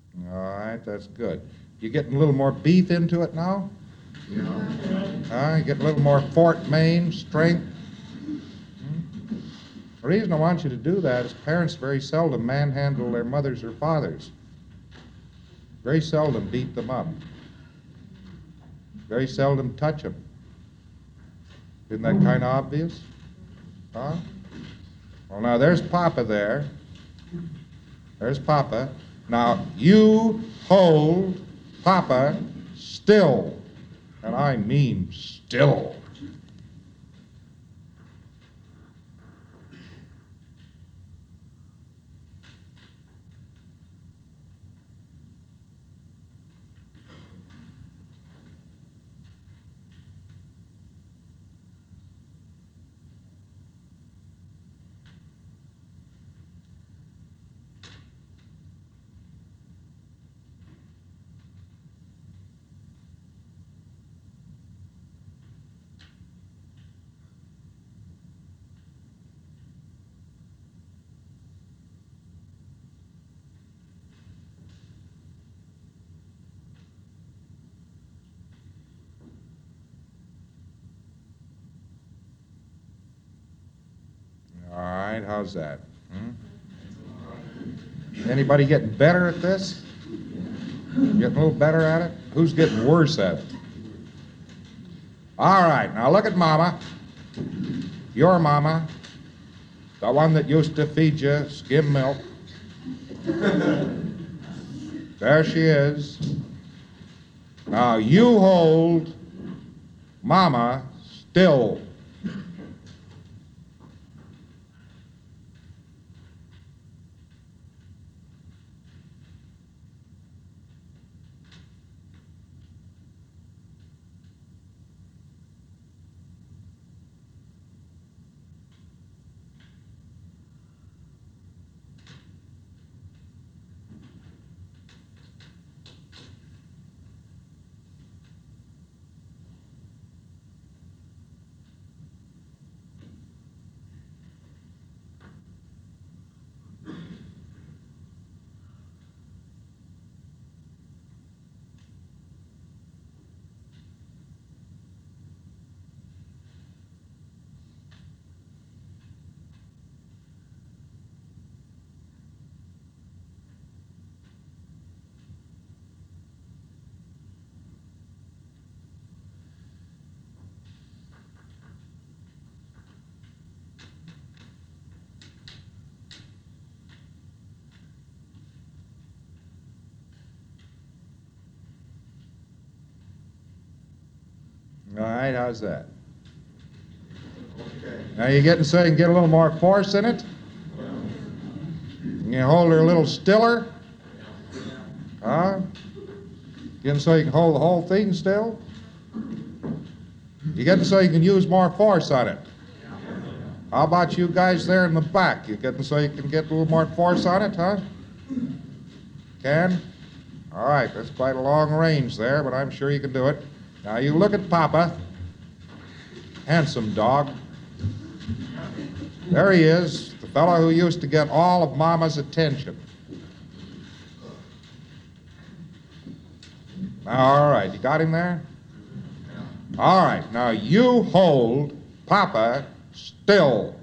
All right, that's good. You getting a little more beef into it now? You getting a little more Fort Maine strength? The reason I want you to do that is parents very seldom manhandle their mothers or fathers. Very seldom beat them up. Very seldom touch them. Isn't that kind of obvious? Huh? Well, now there's Papa there. There's Papa. Now you hold Papa still. And I mean still. All right, how's that? Anybody getting better at this? Getting a little better at it? Who's getting worse at it? All right, now look at Mama. Your Mama, the one that used to feed you skim milk. There she is. Now you hold Mama still. All right, how's that? Okay. Now you getting so you can get a little more force in it? Can you hold her a little stiller? Huh? Getting so you can hold the whole thing still? You getting so you can use more force on it? How about you guys there in the back? You getting so you can get a little more force on it, huh? Can? All right, that's quite a long range there, but I'm sure you can do it. Now you look at Papa. Handsome dog. There he is, the fellow who used to get all of Mama's attention. Now, all right, you got him there? All right, now you hold Papa still.